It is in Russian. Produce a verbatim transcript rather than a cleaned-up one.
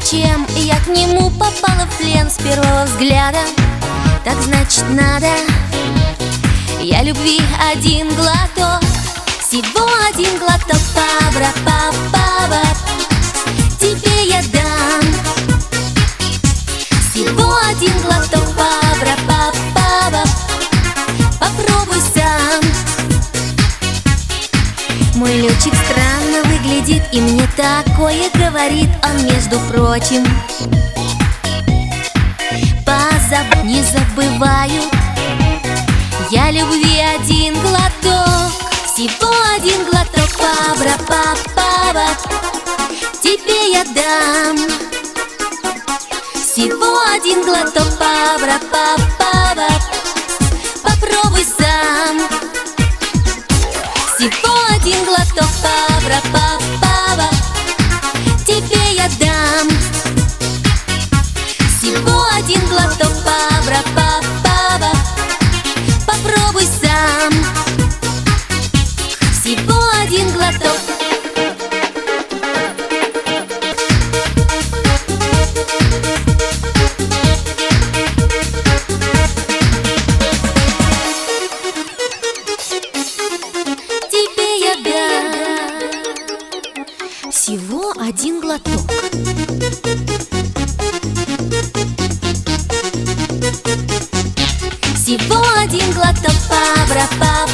зачем я к нему попала в плен с первого взгляда. Так значит надо. Я любви один глоток, всего один глоток, пабра-па-па-ба, тебе я дам. Всего один глоток, пабра-па-па-ба, попробуй сам. Мой летчик странно выглядит и мне такое говорит. Он, между прочим, позаб... не забывают. Я любви один глоток, всего один глоток, пабра-па-па-ба, тебе я дам. Всего один глоток, пабра-па-па-ба, попробуй сам. Всего один глоток, пабра-па-па-ба, тебе я дам. Всего один глоток, пабра-па-па-ба, попробуй сам. Всего один глоток. Тебе я дам. Всего один глоток. Всего один глоток, пабра-па-па.